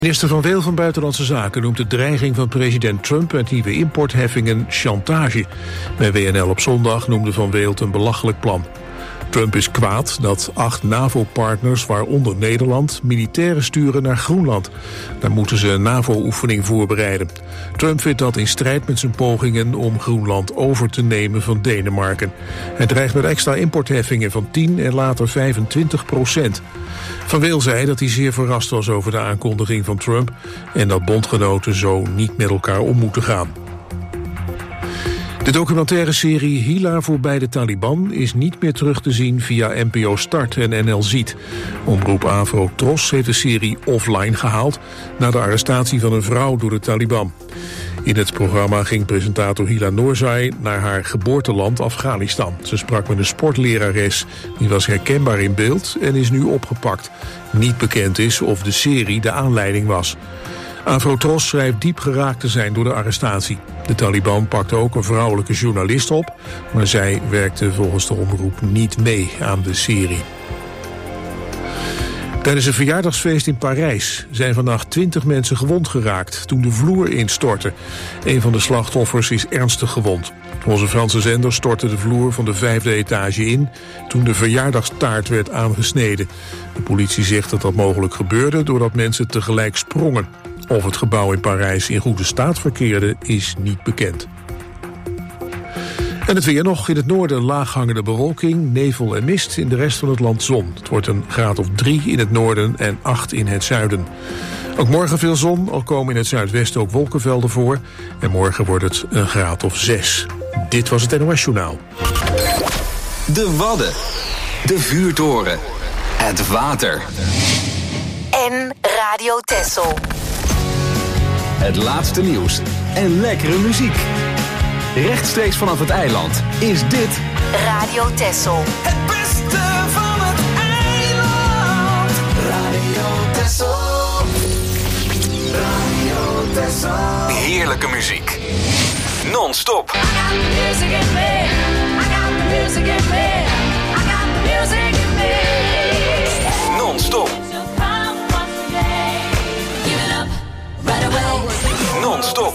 Minister Van Weel van Buitenlandse Zaken noemt de dreiging van president Trump met nieuwe importheffingen chantage. Bij WNL op zondag noemde Van Weel het een belachelijk plan. Trump is kwaad dat 8 NAVO-partners, waaronder Nederland, militairen sturen naar Groenland. Daar moeten ze een NAVO-oefening voorbereiden. Trump vindt dat in strijd met zijn pogingen om Groenland over te nemen van Denemarken. Hij dreigt met extra importheffingen van 10 en later 25%. Van Weel zei dat hij zeer verrast was over de aankondiging van Trump en dat bondgenoten zo niet met elkaar om moeten gaan. De documentaire serie Hila voorbij de Taliban is niet meer terug te zien via NPO Start en NL Ziet. Omroep Avro Tros heeft de serie offline gehaald na de arrestatie van een vrouw door de Taliban. In het programma ging presentator Hila Noorzai naar haar geboorteland Afghanistan. Ze sprak met een sportlerares, die was herkenbaar in beeld en is nu opgepakt. Niet bekend is of de serie de aanleiding was. Avrotros schrijft diep geraakt te zijn door de arrestatie. De Taliban pakte ook een vrouwelijke journalist op, maar zij werkte volgens de omroep niet mee aan de serie. Tijdens een verjaardagsfeest in Parijs zijn vannacht 20 mensen gewond geraakt toen de vloer instortte. Een van de slachtoffers is ernstig gewond. Volgens een Franse zender stortte de vloer van de 5e etage in toen de verjaardagstaart werd aangesneden. De politie zegt dat dat mogelijk gebeurde doordat mensen tegelijk sprongen. Of het gebouw in Parijs in goede staat verkeerde is niet bekend. En het weer nog. In het noorden laaghangende bewolking, nevel en mist. In de rest van het land zon. Het wordt een graad of 3 in het noorden en 8 in het zuiden. Ook morgen veel zon, al komen in het zuidwesten ook wolkenvelden voor. En morgen wordt het een graad of 6. Dit was het NOS Journaal. De Wadden. De vuurtoren. Het water. En Radio Texel. Het laatste nieuws en lekkere muziek. Rechtstreeks vanaf het eiland is dit Radio Texel. Het beste van het eiland. Radio Texel. Radio Texel. heerlijke muziek. Non-stop. Non-stop. Non-stop.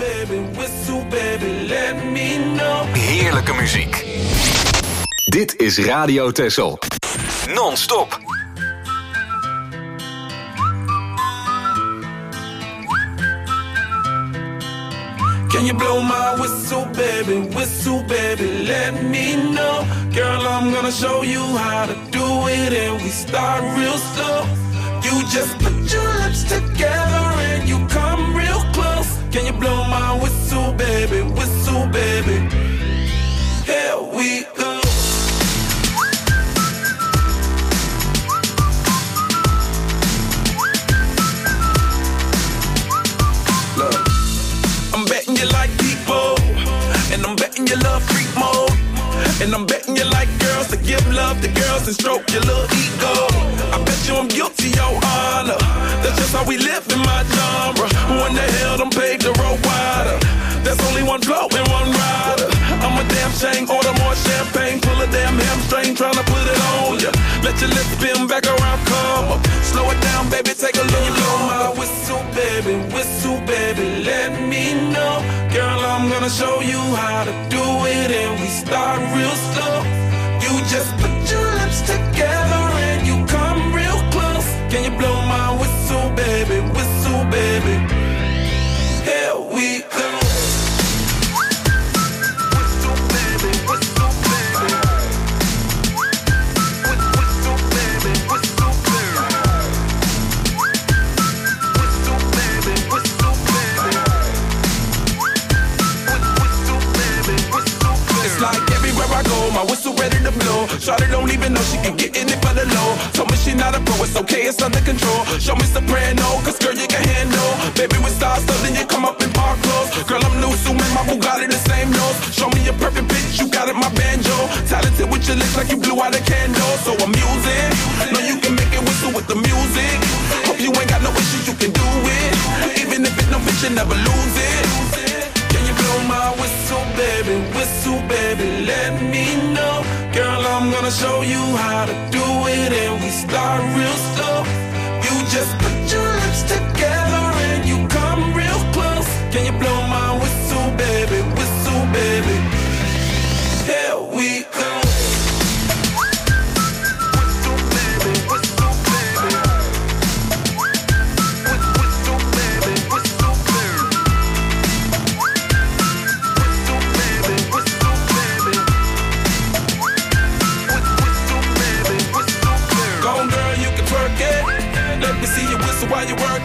Heerlijke muziek. Dit is Radio Texel. Non-stop. Can you blow my whistle, baby, let me know. Girl, I'm gonna show you how to do it, and we start real slow. You just put your lips together and you come real close. Can you blow my whistle, baby? Here we go. Look, I'm betting you like people, and I'm betting you love freak mode, and I'm betting you like girls to give love to girls and stroke your little ego. I bet you I'm guilty, your honor. That's just how we live in my genre. Who in the hell done paved the road wider? There's only one flow and one rider. I'm a damn shame, order more champagne, pull a damn hamstring, tryna put it on ya. Let your lips spin back around, come up. Slow it down, baby, take a look. Blow my whistle, baby, let me know. Girl, I'm gonna show you how to do it, and we start real slow. You just put your lips together and you come real close. Can you blow my whistle, baby? Here we go. My whistle ready to blow. Shawty don't even know she can get in it for the low. Told me she not a pro, it's okay, it's under control. Show me soprano, cause girl you can handle. Baby with stars, so then you come up in park clothes. Girl I'm new, so in my Bugatti the same nose. Show me a perfect pitch, you got it, my banjo. Talented with your lips like you blew out a candle. So I'm using, know you can make it whistle with the music. Hope you ain't got no issues, you can do it. Even if it no bitch, you never lose it. Can you blow my whistle, baby, let me know. Girl, I'm gonna show you how to do it, and we start real slow. You just put your lips together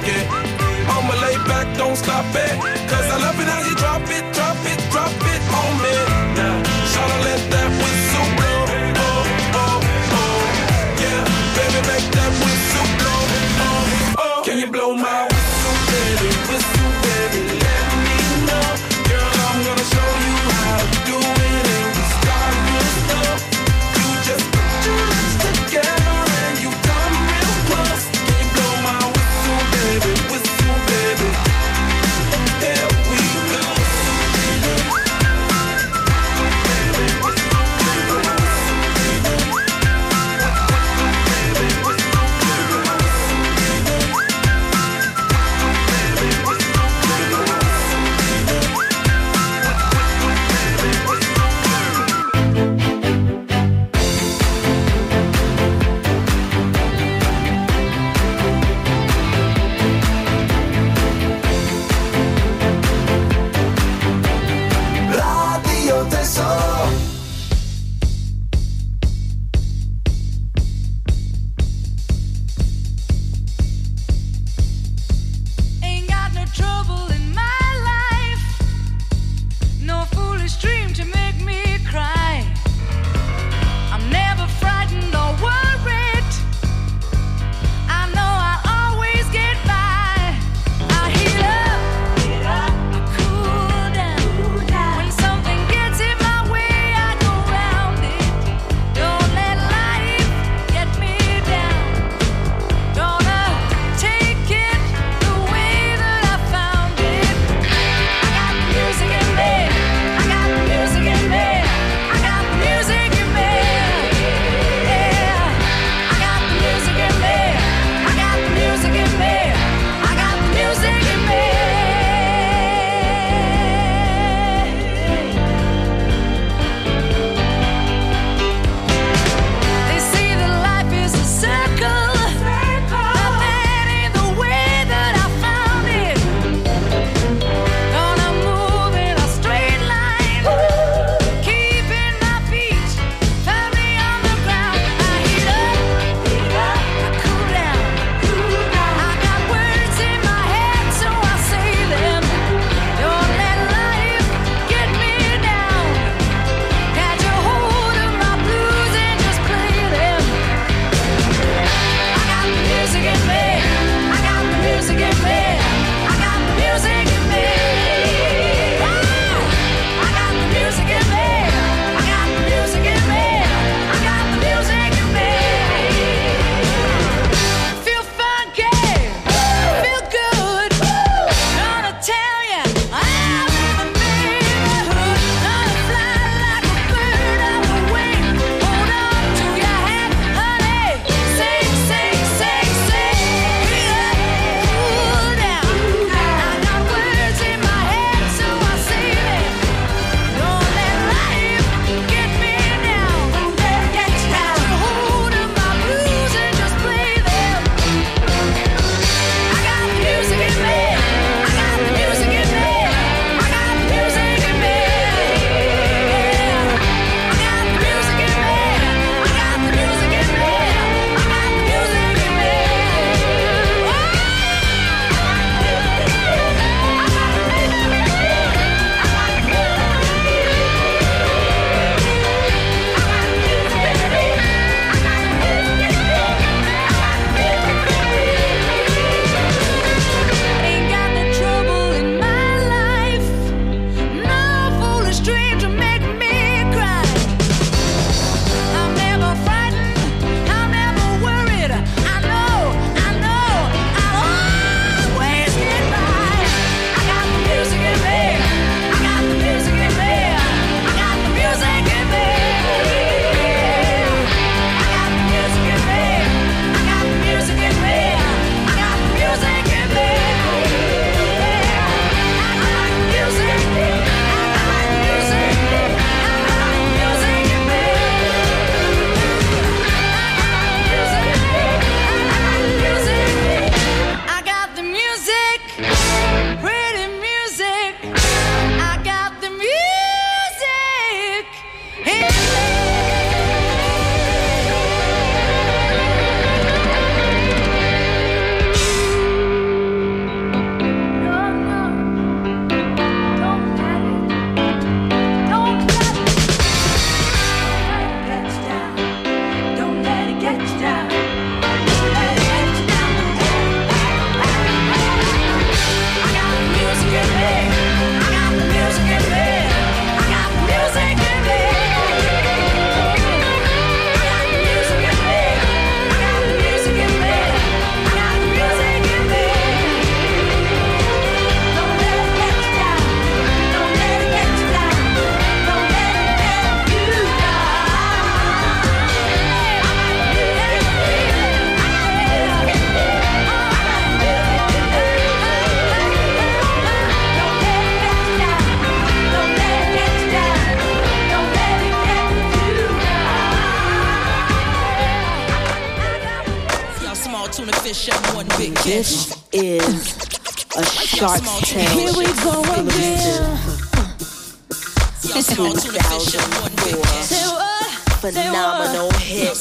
it. I'ma lay back, don't stop it. Cause I love it how you drop it, drop it, drop it on me. Now, shawty, let that whistle blow. Oh, oh, oh. Yeah, baby, make that whistle blow. Oh, oh. Can you blow my whistle, baby? Whistle, baby, let me know. Girl, I'm gonna show you how to do it. And we start real slow. You just put your lips together and you come real close. Can you blow my whistle, baby? Whistle, baby. Here we go. This is a Shark's Tale. Here we go again. 2004 phenomenal hit.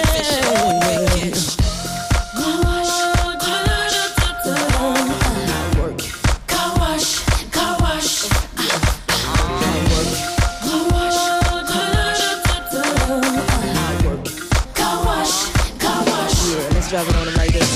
Driving on them like this.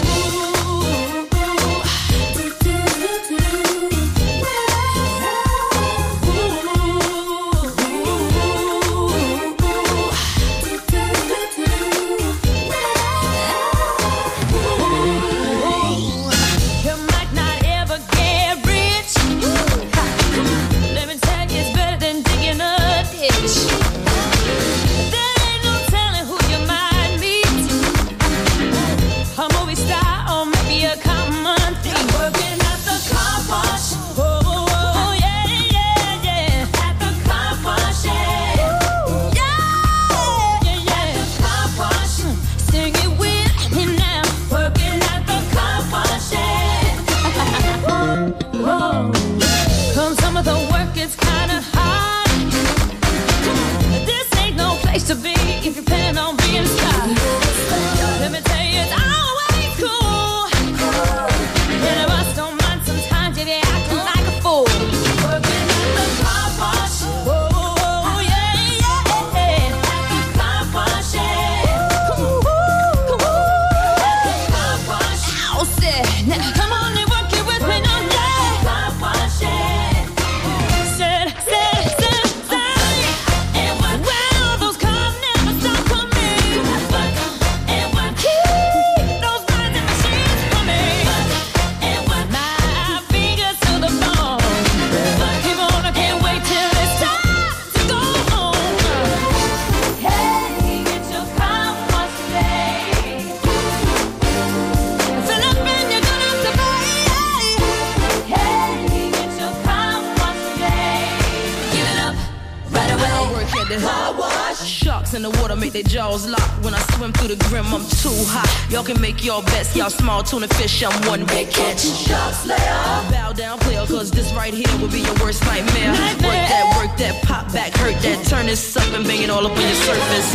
Y'all can make your bets, y'all small tuna fish, I'm one big catch. Shark Slayer. Bow down, player, cause this right here will be your worst nightmare. Work that, pop back, hurt that, turn this up and bang it all up on your surface.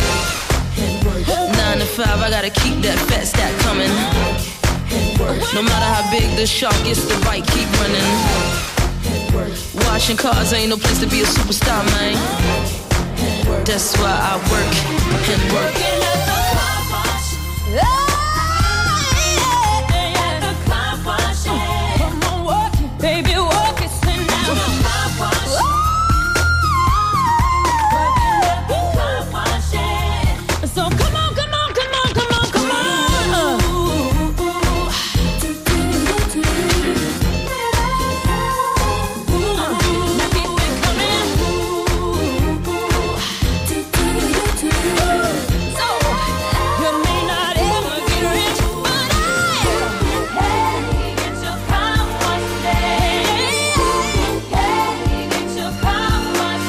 9 to 5, I gotta keep that fat stack coming. No matter how big the shark is, the bite keep running. Washing cars ain't no place to be a superstar, man. That's why I work and work. Baby, walk it, sing now. So come on, come on, come on, come on, come on. Now keep it coming. So you may not ever get rich, but get your car wash today. Get your car wash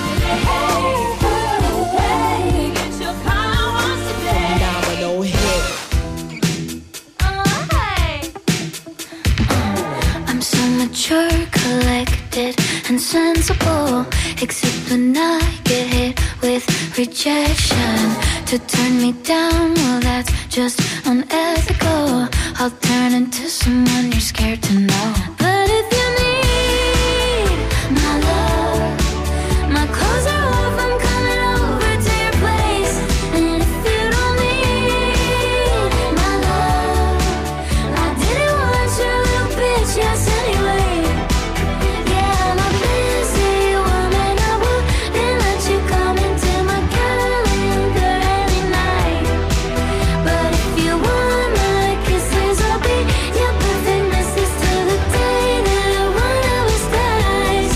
today. Get your car wash today. Phenomenal hit. I'm so mature, collected, and sensible. Except when I get hit with rejection. To turn me down, well that's just unethical. I'll turn into someone you're scared to know. But if you need my love, my clothes are off, I'm coming over to your place. And if you don't need my love, I didn't want your little bitch, yes anyway. Yeah, I'm a busy woman, I wouldn't let you come into my calendar every night. But if you want my kisses, I'll be your perfect missus till the day that one of us dies.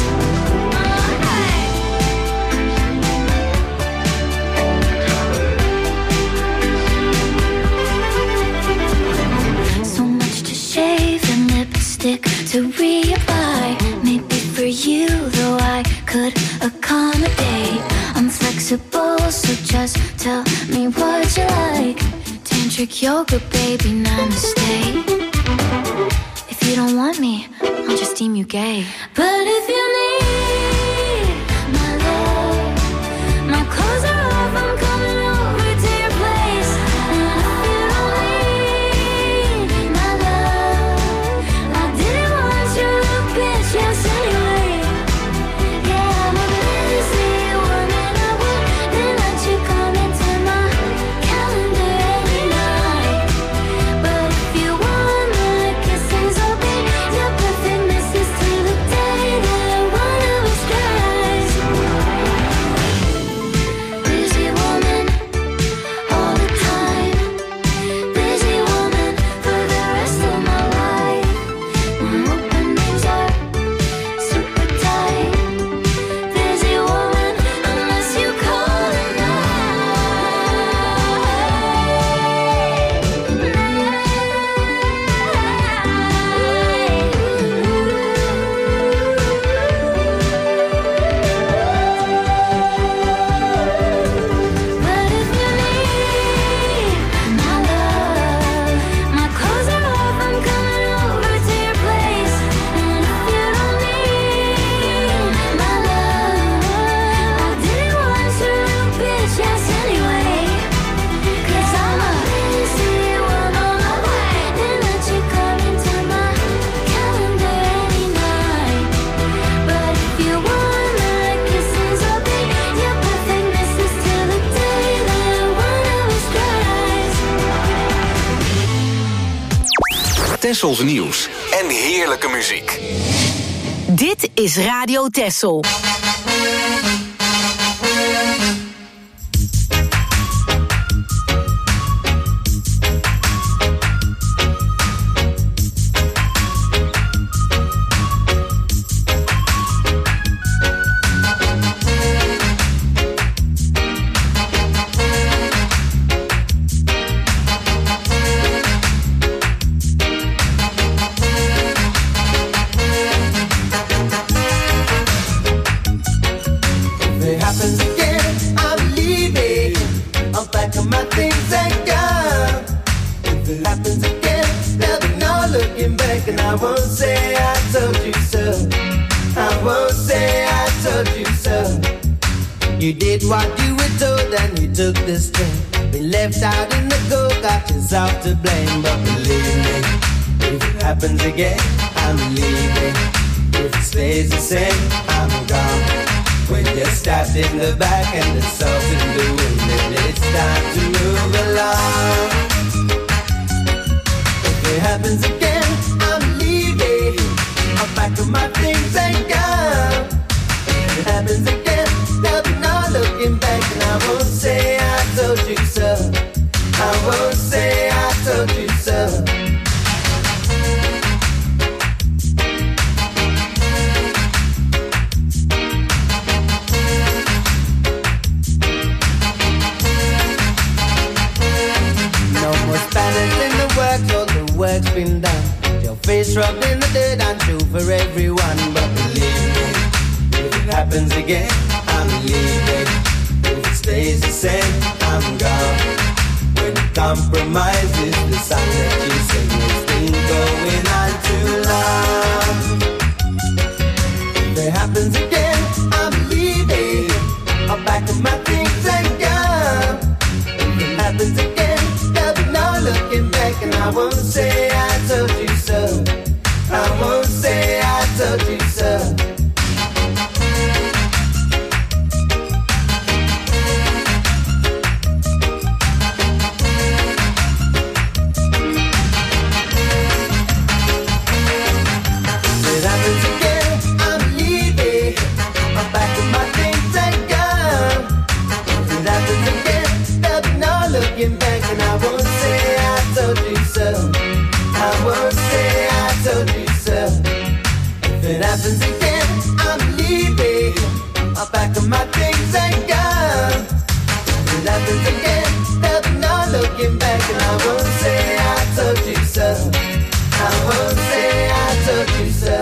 So much to shave and lipstick to reapply. Maybe for you, though I could accommodate. I'm flexible, so just tell me what you like. Tantric yoga, baby, namaste. want me, I'll just deem you gay. But if you need my love, my clothes are off, I'm coming over to your place. And if you don't need my love, I didn't want you to bitch, yes anyway. Yeah, I'm a busy woman, I wouldn't let you come into my calendar any night. But if you want my kissings, I'll be your perfect missus till the day that one of us dies. Busy woman, all the time. Busy woman for the rest of my life. My openings are super tight. Busy woman, unless you call at But if you need my love, my clothes are off, I'm coming over to your place. And if you don't need my love, I didn't want you to bitch, yes anyway. 'Cause I'm a busy woman, I wouldn't let you come into my calendar any night. But if you want my kisses, I'll be your perfect missus till the day that one of us dies. Tessels nieuws en heerlijke muziek. Dit is Radio Tessel. If it happens again, I'm leaving. I'll pack up my things and go. If it happens again, there'll be no looking back, and I won't say I told you so. I won't say I told you so. You did what you were told and you took the step. Been left out in the cold, got yourself to blame. But believe me, if it happens again, I'm leaving. If it stays the same, I'm gone. When you're stabbed in the back and the salt in the wind, then it's time to move along. If it happens again, I'm leaving. I'll pack up my things and go. If it happens again, there'll be no looking back, and I won't say I told you so. I won't say I told you so. No more Spanish in the works, all the work's been done. Your face rubbed in the dirt and true for everyone. But believe me, if it happens again, I'm leaving. If it stays the same, I'm gone. When compromise is the song that you sing, it's been going on too long. If it happens again, I'm leaving. I'll pack up my things and go. If it happens again, there'll be no looking back, and I won't say I told you so. I won't say I told you so. If it happens again, I'm leaving. I'll pack up my things and go. If it happens again, there'll be no looking back, and I won't say I told you so. I won't say I told you so. If it happens again, I'm leaving. I'll pack up my things and go. If it happens again, there'll be no looking back, and I won't say I told you so. I won't say I told you so.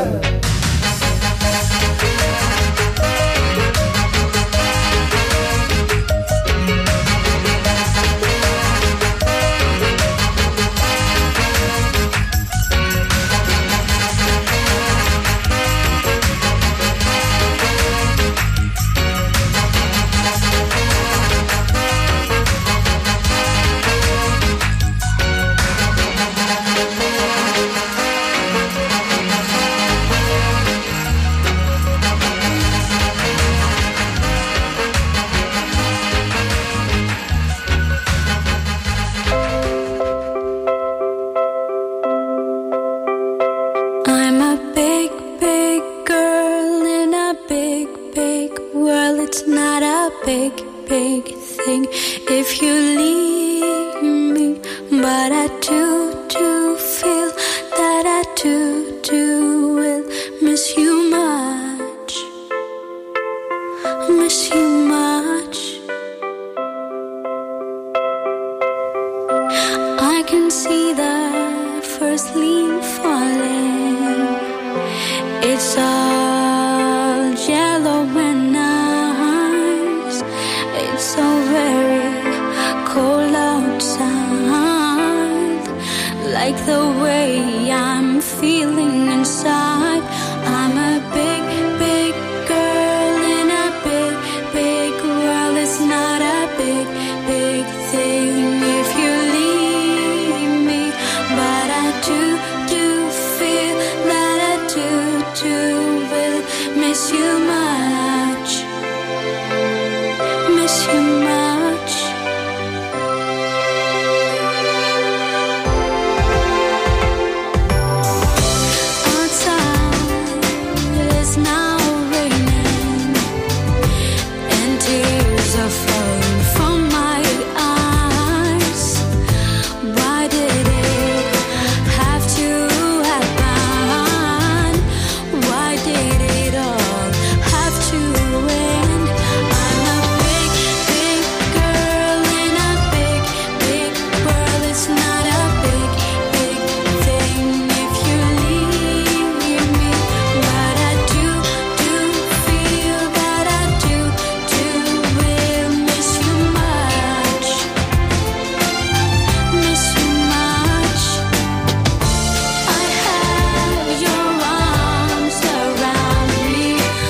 big thing if you leave me. But I do feel that I do will miss you much. Miss you much. I can see the first leaf falling. It's all yellow and nice. It's so very cold outside. Like the way I'm feeling inside. I'm a big, big girl in a big, big world. It's not a big, big thing if you leave me. But I do feel that I do will miss you much. Miss you much. Outside is now raining and tears are falling from my eyes. Why did it have to happen? Why did it all have to end? I'm a big, big girl in a big, big world. It's not a big, big thing if you leave me. But I do feel that I do will miss you much. Miss you much. I have your arms around me,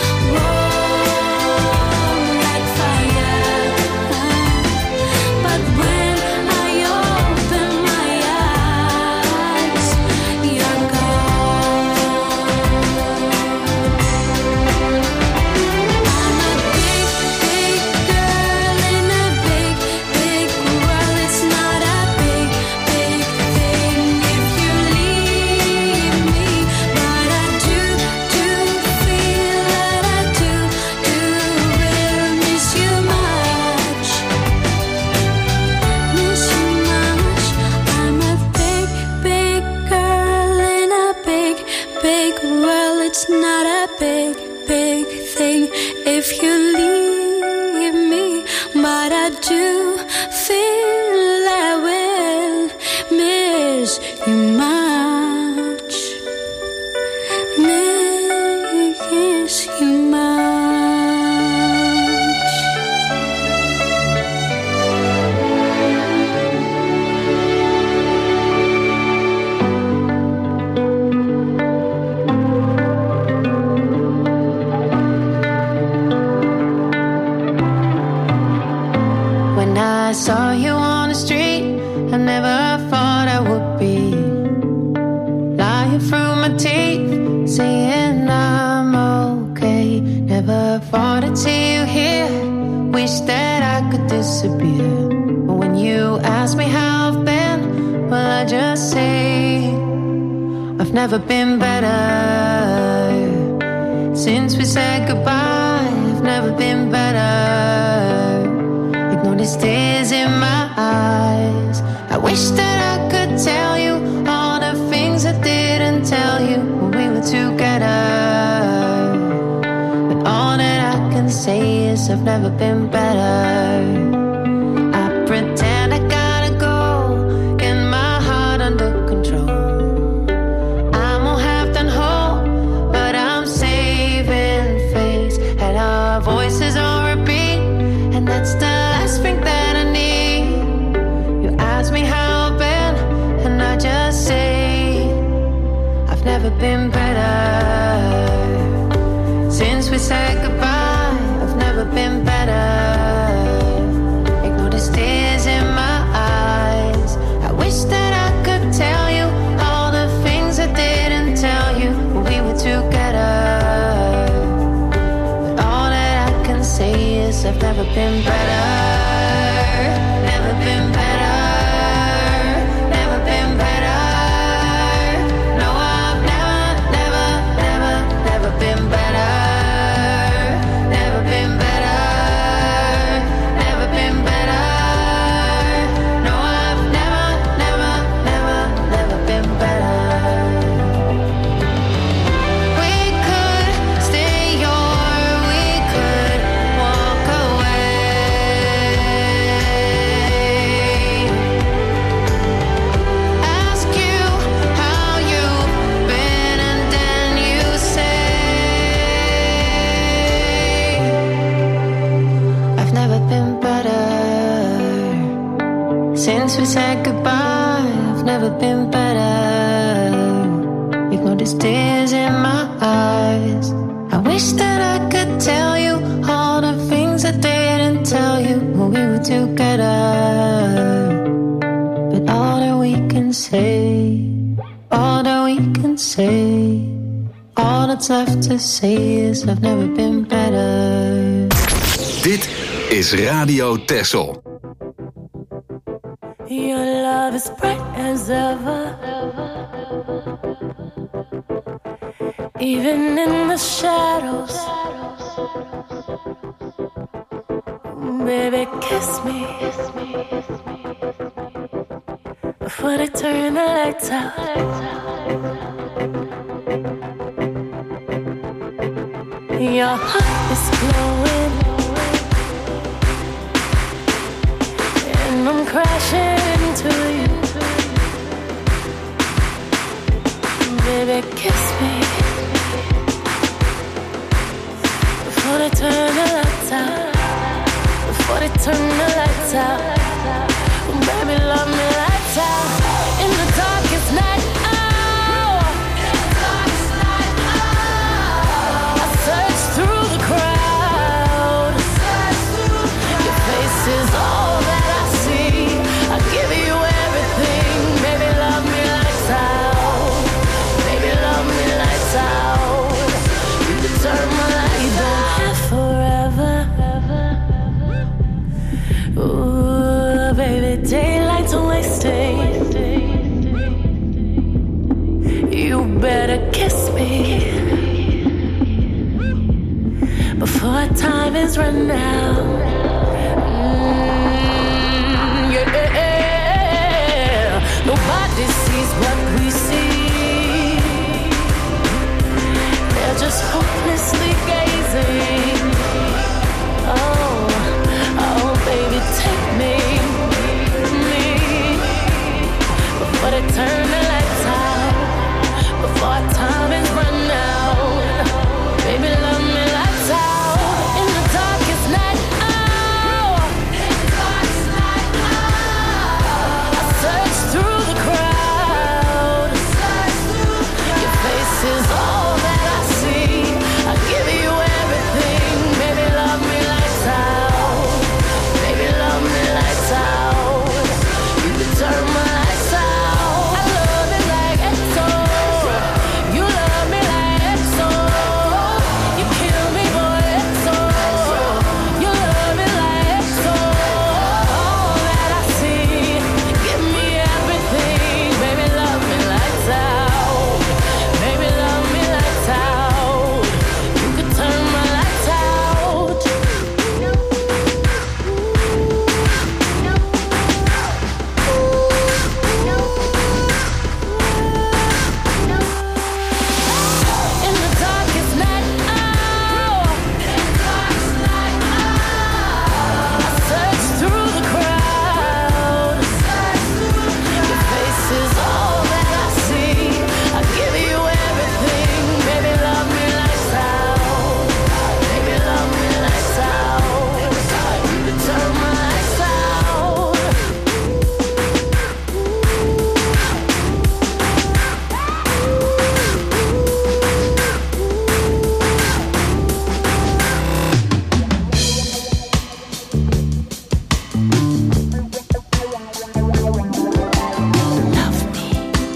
warm like fire. But when I open my eyes, you're gone. I'm a big, big girl in a big, big world. It's not a big, big thing if you leave me. But I do feel that I do will miss you much. Miss you much. I'm a big, big girl in a big, big world. It's not a big, big thing if you leave me. But I do feel I will miss you much. Miss you much. When I saw you on the street, I never thought I would be lying through my teeth, saying I'm okay. Never thought I'd see you here. Wish that I could disappear. But when you ask me how I've been, well, I just say I've never been better. Since we said goodbye, I've never been better. Ignore these tears in my eyes. I wish that I could tell you all the things I didn't tell you when we were together. But all that I can say is I've never been better. I pretend I gotta go, get my heart under control. I'm all half done whole, but I'm saving face. And our voices on repeat, and that's the last thing that I need. You ask me how I've been, and I just say I've never been better. Since we said goodbye, I've never been better. Ignore the tears in my eyes. I wish that I could tell you all the things I didn't tell you when we were together. But all that I can say is I've never been better. Never been better. Never been better. No, I've never been better. Never been better. Never said goodbye, I've never been better. Ignore these tears in my eyes. I wish that I could tell you all the things that they didn't tell you when we were together. But all that we can say, all that we can say, all that's left to say is I've never been better. Dit is Radio Texel. Your love is bright as ever, even in the shadows. Baby, kiss me before they turn the lights out. Your heart is glowing, and I'm crashing into you. Baby, kiss me before they turn the lights out. Before they turn the lights out. Baby, love me lights out. In the darkest night. Is all that I see. I give you everything. Baby, love me lights out. Baby, love me lights out. You can turn my light on forever. Ooh, baby, daylight's wasting. You better kiss me before time is run out. Nobody sees what we see. They're just hopelessly gazing. Oh, oh, baby, take me before they turn the lights out. Before time is run out. Baby, love me lights out. In the darkest night. Is all that I see. I give you everything. Baby, love me lights out. Baby, love me lights out. You can turn my lights out. I love it like EXO. You love me like EXO. You kill me, boy, EXO. You love me like EXO. All that I see. Give me everything. Baby, love me lights out. Baby, love me lights out. You could turn my lights out. In the darkest night, I search through the crowd. Your face is all that I see. I give you everything. Baby, love me lights out. Baby, love me lights out. You can turn my lights out. Love me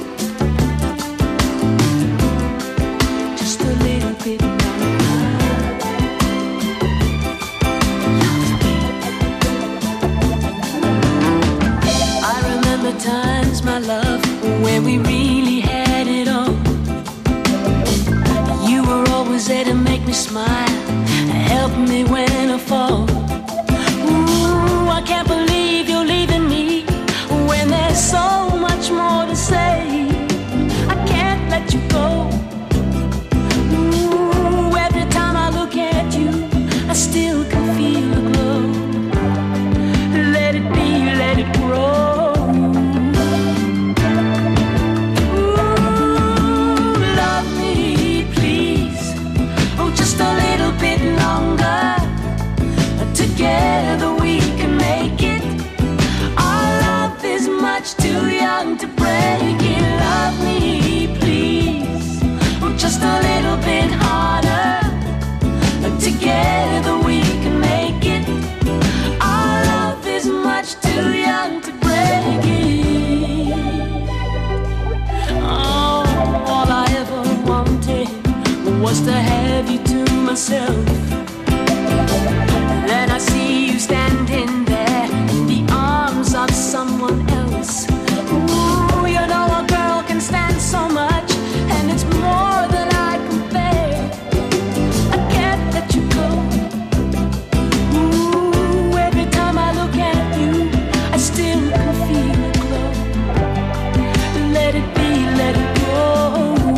just a little bit longer. I remember times, my love, when we really had it all. You were always there to make me smile, help me when I fall. Ooh, I can't believe you're leaving me when there's so much more to say. I can't let you go. Ooh, every time I look at you, I still can feel the glow. Let it be, let it grow. Ooh, love me, please. Oh, just a little bit longer. was to have you to myself. Then I see you standing there in the arms of someone else. Ooh, you know a girl can stand so much, and it's more than I can bear. I can't let you go. Ooh, every time I look at you, I still can feel it glow. Let it be, let it go.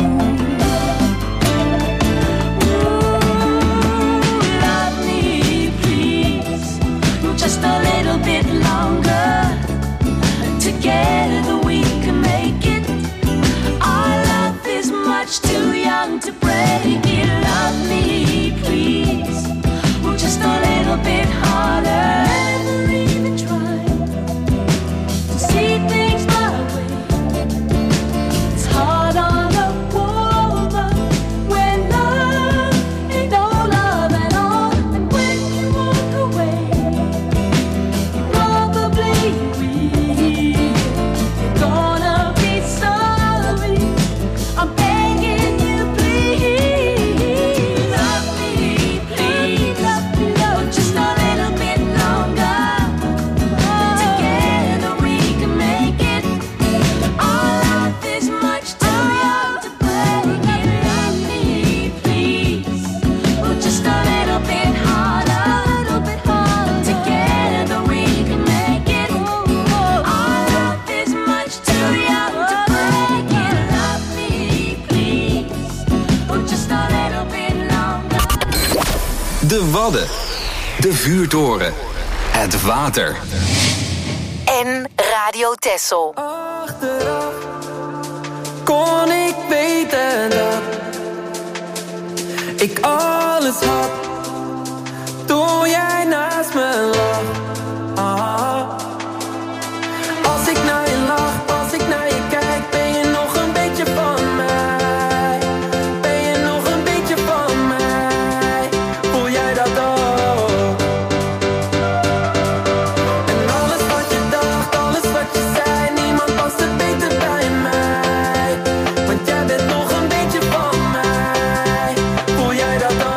Just a little bit longer. Together we can make it. Our love is much too young to break it. Love me, please. Just a little bit harder. Never even try to see things my way. It's hard on a woman when love ain't no love at all. And when you walk away, gonna be sorry. I'm begging you, please. Love me, please. Love just a little bit longer. Together we can make it. Our life is much too young to break it. Love me, please. Just a little bit harder. Together we can make it. De Wadden, de vuurtoren, het water. En Radio Texel. Achteraf kon ik weten dat ik alles had toen jij naast me lag. Als ik naar je lach, als ik naar je kijk, ben je nog een beetje van mij. Ben je nog een beetje van mij? Voel jij dat ook? En alles wat je dacht, alles wat je zei, niemand past het beter bij mij. Want jij bent nog een beetje van mij. Voel jij dat ook?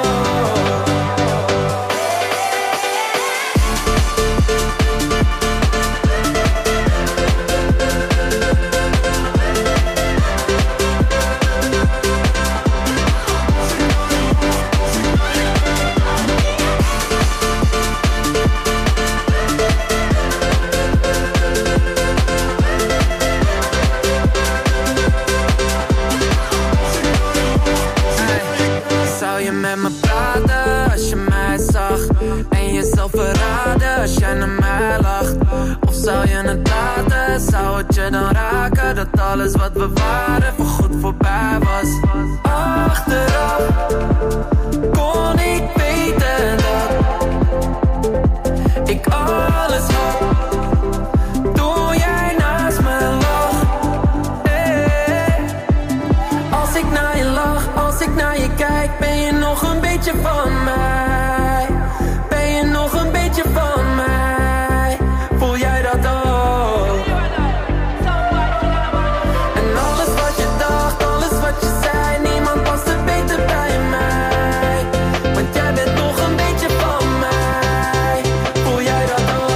Zou je met me praten als je mij zag? En jezelf verraden als jij naar mij lacht? Of zou je het laten? Zou het je dan raken dat alles wat we waren voorgoed voorbij was? Achteraf kon ik weten dat ik alles had toen jij naast me lag. Als ik naar je lach, als ik naar je kijk, ben je nog een beetje van mij? Ben je nog een beetje van mij? Voel jij dat ook? En alles wat je dacht, alles wat je zei, niemand past het beter bij mij. Want jij bent nog een beetje van mij. Voel jij dat ook?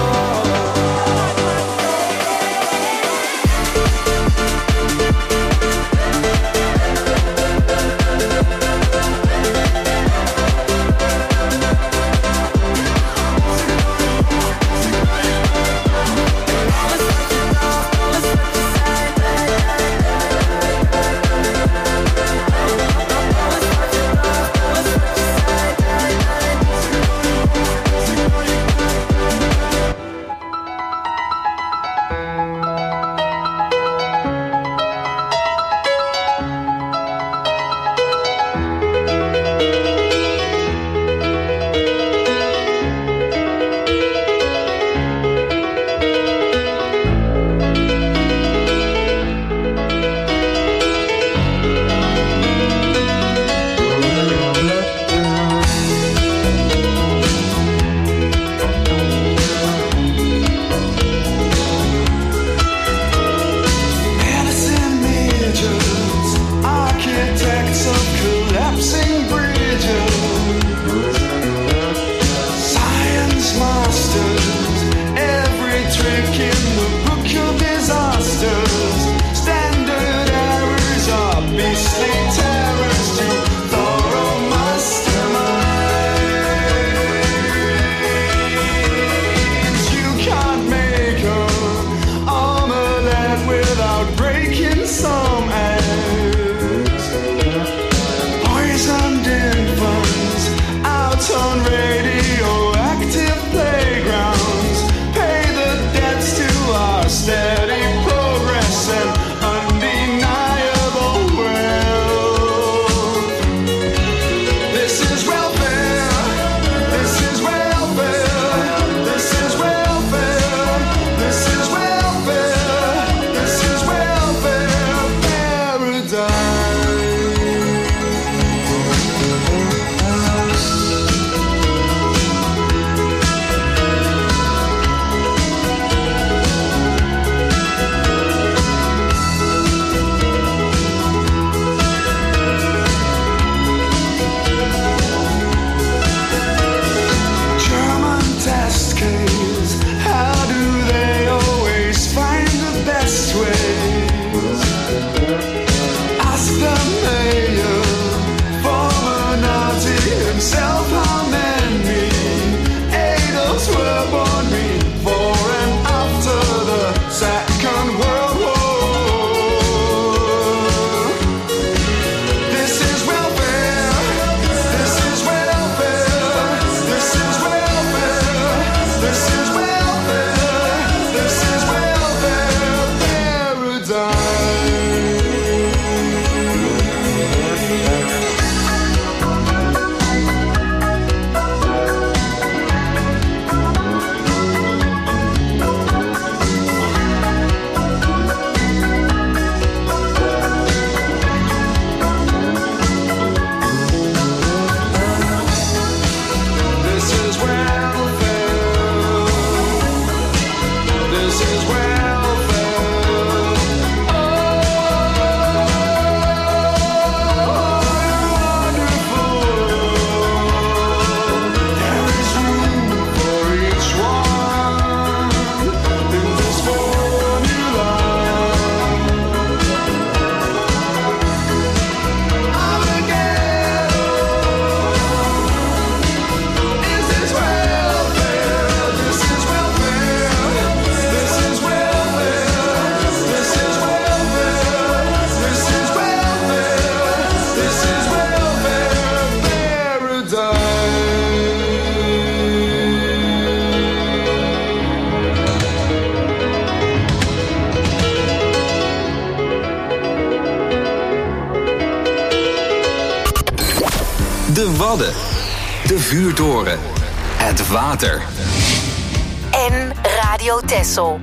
De Wadden. De vuurtoren. Het water. En Radio Texel.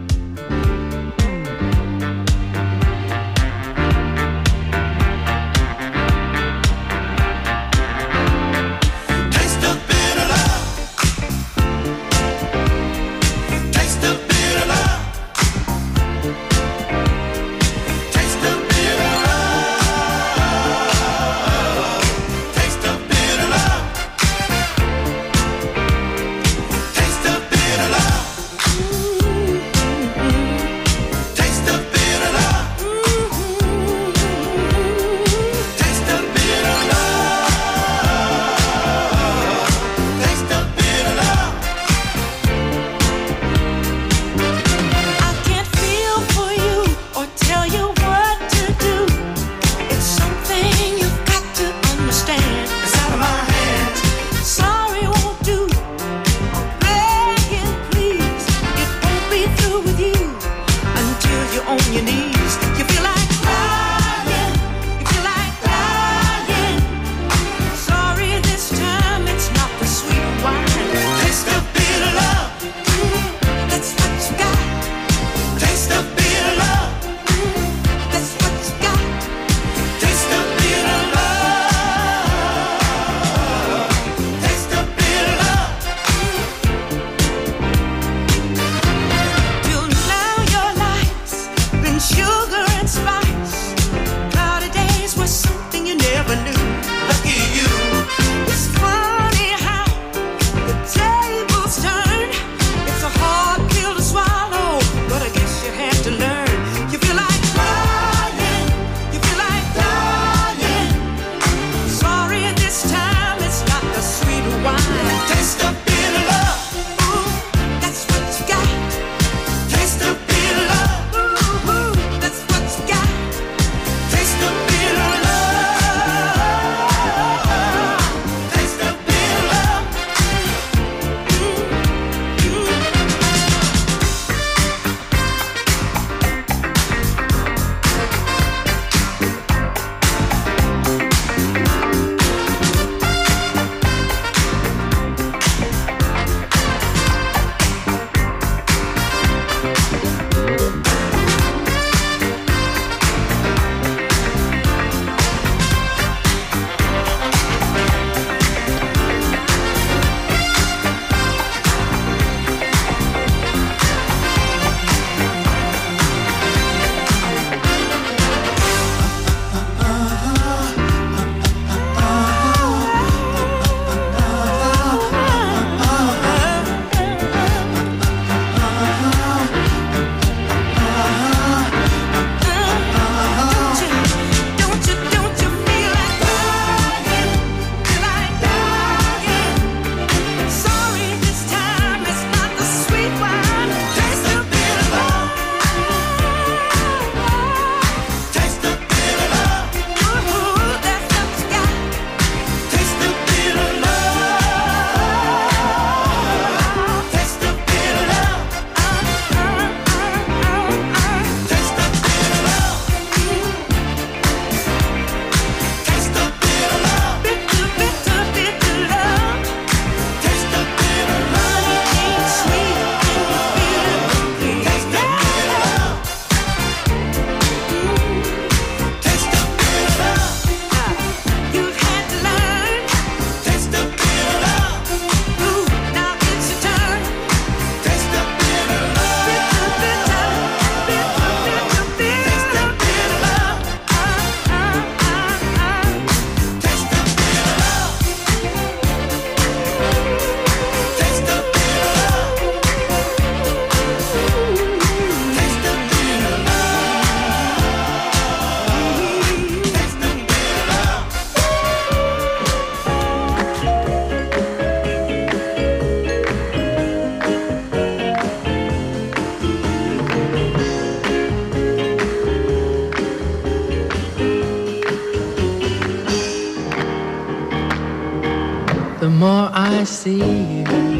The more I see you,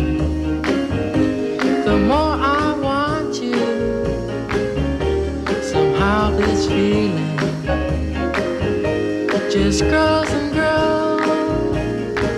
the more I want you. Somehow this feeling just grows and grows.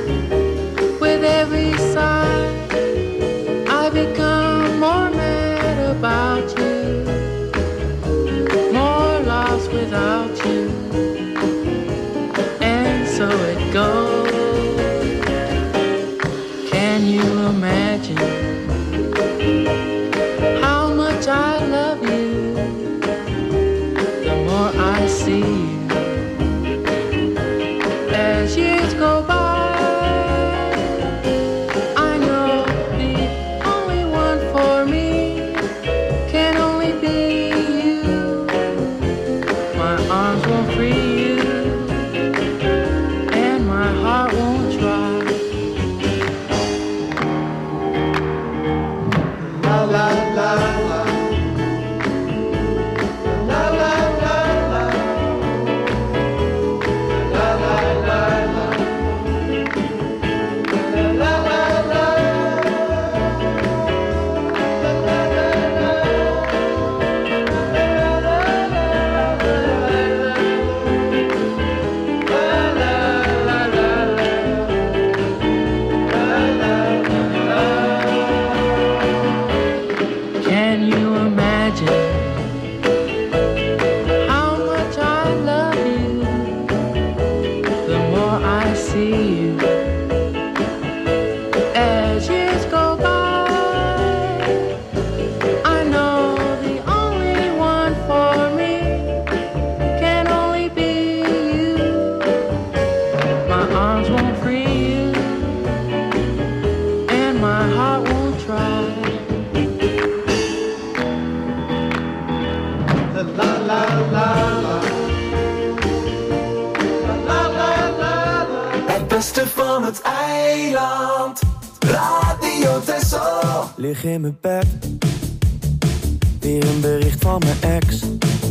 beste van het eiland. Radio Texel. Lig in mijn bed. Weer een bericht van mijn ex.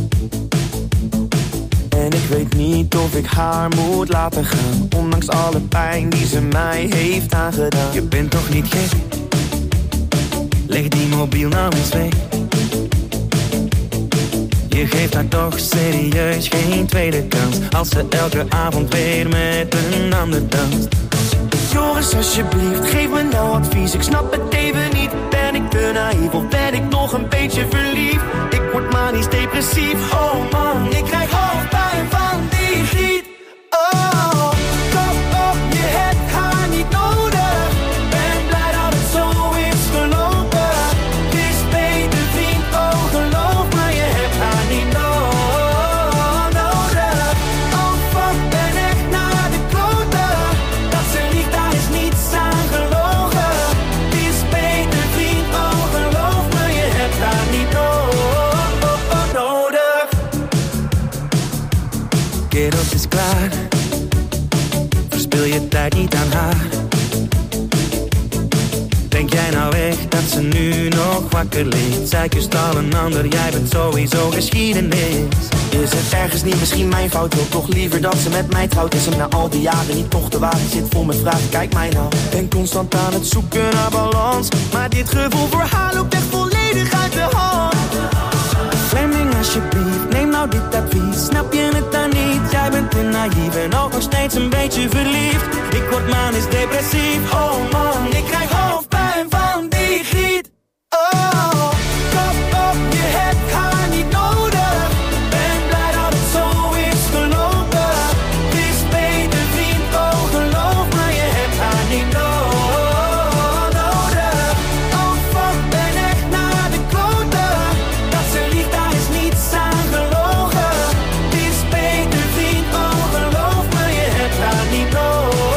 En ik weet niet of ik haar moet laten gaan, ondanks alle pijn die ze mij heeft aangedaan. Je bent toch niet gek? Leg die mobiel nou eens weg. Je geeft haar toch serieus geen tweede kans, als ze elke avond weer met een ander danst. Joris, alsjeblieft, geef me nou advies. Ik snap het even niet. Ben ik te naïef of ben ik nog een beetje verliefd? Ik word manisch depressief. Oh man, ik krijg hoofdpijn van die giet. Oh, kom op, je hebt haar niet nodig. Ben blij dat het zo is gelopen. Het is beter vriend, oh geloof me, je hebt haar niet nodig. Oh fuck, ben echt naar de kloten. Dat ze liegt, daar is niets aan gelogen. Het is beter vriend, oh geloof me, je hebt haar niet nodig. Kerels is klaar, verspil je tijd niet aan haar. Denk jij nou echt dat ze nu nog wakker ligt? Zij kust al een ander, jij bent sowieso geschiedenis. Is het ergens niet misschien mijn fout? Wil toch liever dat ze met mij trouwt? Is hem na al die jaren niet toch te wagen? Zit vol met vragen, kijk mij nou. Ben constant aan het zoeken naar balans, maar dit gevoel voor haar loopt echt volledig uit de hand. Fleming, alsjeblieft, neem nou dit advies. Snap je het dan niet? Jij bent te naïef en ook nog steeds een beetje verliefd. Ik word manisch depressief. Oh man, ik krijg hoofdpijn van die griet. Oh, kom op, je hebt haar niet nodig. Ben blij dat het zo is gelopen. Het is beter vriend, oh geloof me, je hebt haar niet nodig. Oh fuck, ben echt naar de kloten. Dat ze liegt, daar is niets aan gelogen. Het is beter vriend, oh geloof me, je hebt haar niet nodig.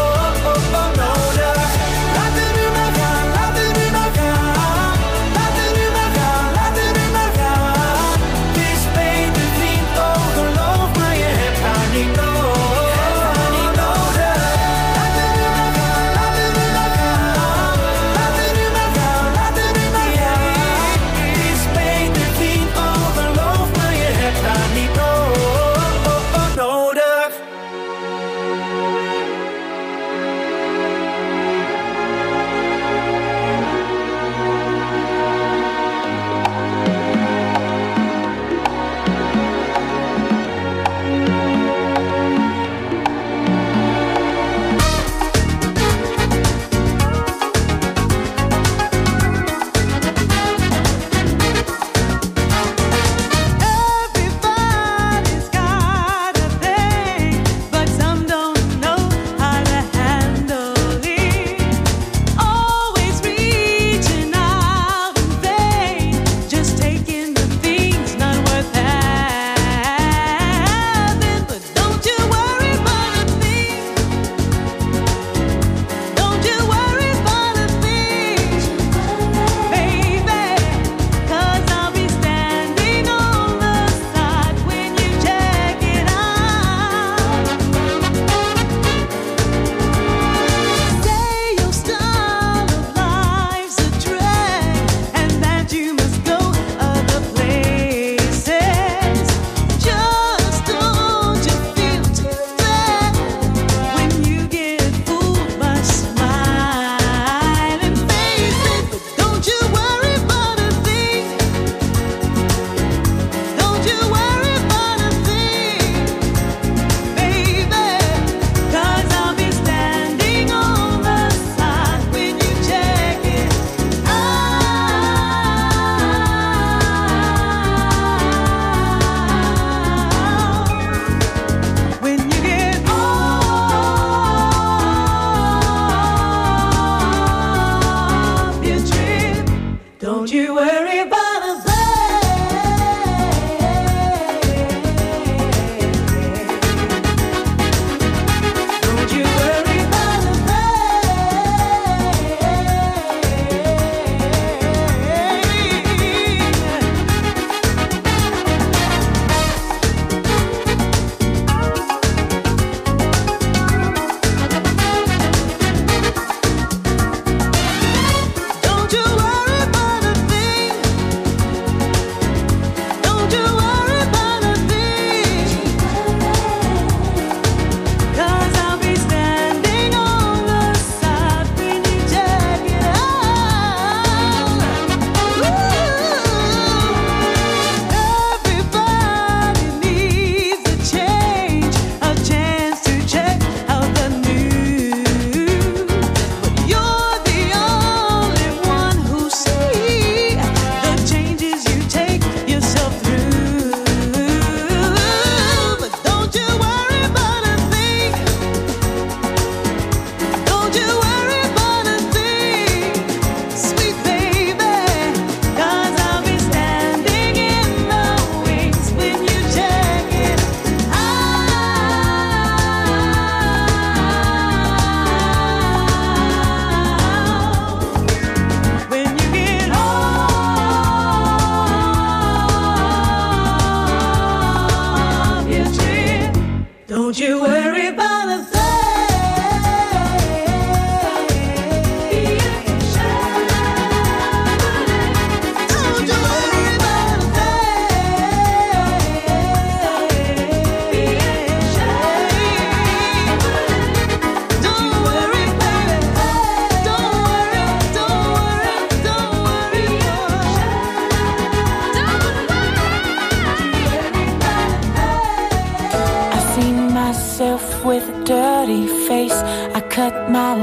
Laat het nu maar gaan, laat het nu maar gaan. Laat het nu maar gaan, laat het nu maar gaan. Het is beter vriend, oh geloof me, je hebt haar niet nodig. Laat het nu maar gaan, laat het nu maar gaan. Laat het nu maar gaan, laat het nu maar gaan. Het is beter vriend, oh geloof me, je hebt haar niet nodig. Everybody's got a thing, but some don't know how to handle it. Always reaching out in vain, just taking the things not worth having. But don't you worry about a thing. Don't you worry about a thing, baby. 'Cause I'll be standing on the side when you check it out. Say your style of life's a trend, and that you must go other places. Just don't you feel too bad when you get fooled by smiling faces. But don't you worry about a thing. Don't you worry about a thing, baby. 'Cause I'll be standing on the side when you check it out. When you get off your trip, don't you worry about a thing. Don't you worry about a thing.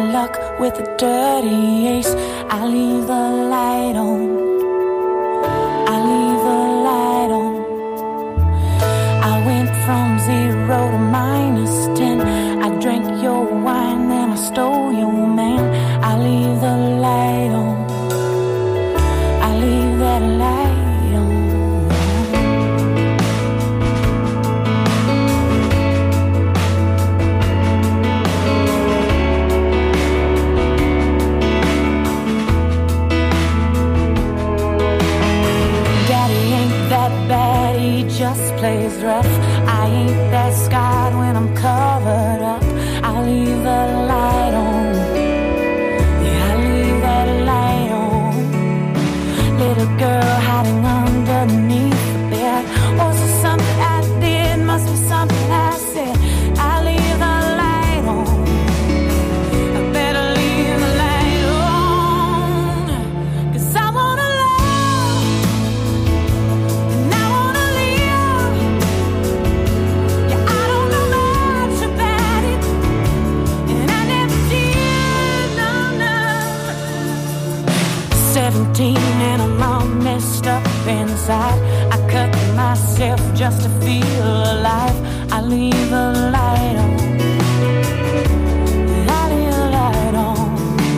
luck with a dirty ace. I leave the light on. I leave the light on. I went from 0 to -10. I drank your wine, then I stole your man. I leave the light on. I leave that light on. Daddy ain't that bad, he just plays rough. I ain't that scarred when I'm covered up. I leave the light on. Yeah, I leave that light on. Little girl hiding underneath the bed. Was it something I did? Must be something I said. I leave the light on. I better leave the light on. 'Cause I wanna love and I wanna live. Yeah, I don't know much about it, and I never did, no. 17 and I'm all messed up inside. I cut myself just to feel alive. I leave the light on. I leave the light on.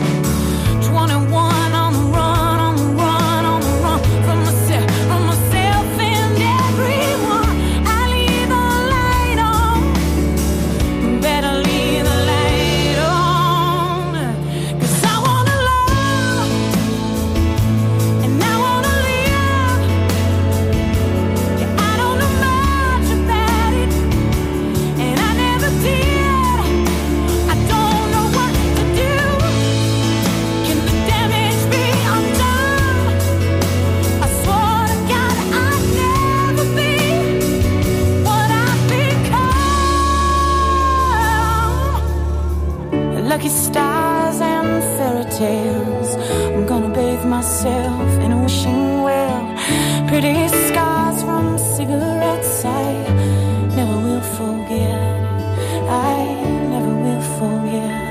21 on the run, on the run, on the run from myself and everyone. I leave the light on. Better leave the light on. 'Cause I wanna love and I wanna live. Yeah, I don't know much about it, and I never did. I don't know what to do. Can the damage be undone? I swore to God I'd never be what I've become. Lucky stars and fairy tales. I'm gonna bathe myself in a wishing well. Pretty scars from cigarettes I never will forget. I never will forget.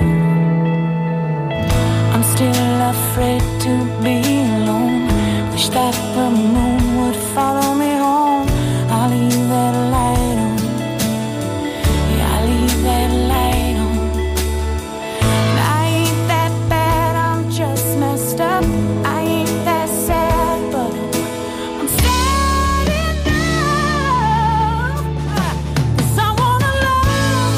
I'm still afraid to be alone. Wish that the moon would follow me home. I'll leave that light on. Yeah, I'll leave that light on. And I ain't that bad, I'm just messed up. I ain't that sad, but I'm sad enough. 'Cause I wanna love,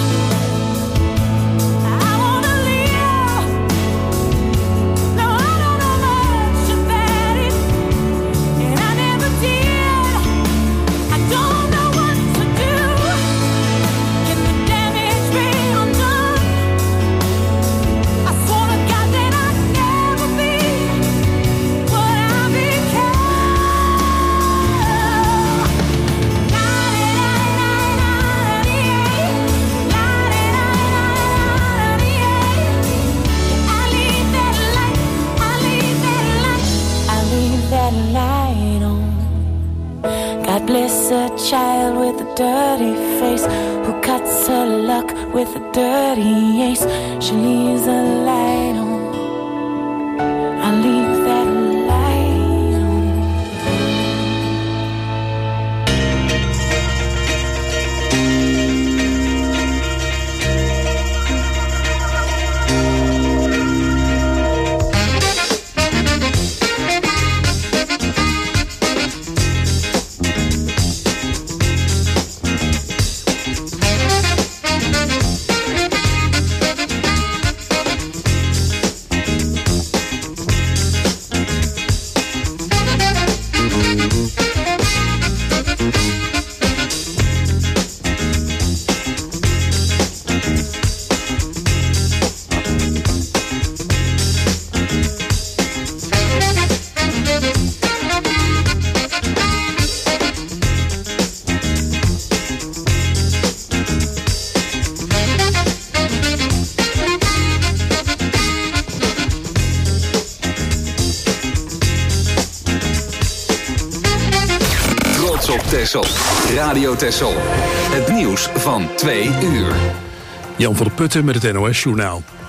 I wanna live. No, I don't know much about it, and I never did. I don't know what to do. Can the damage be undone? I swore to God that I'd never be what I I leave that light on. God bless a child with a dirty face who cuts her luck with a dirty ace. She leaves the light on. I leave that light on. Texel. Radio Texel. Het nieuws van 2 uur. Jan van der Putten met het NOS-journaal.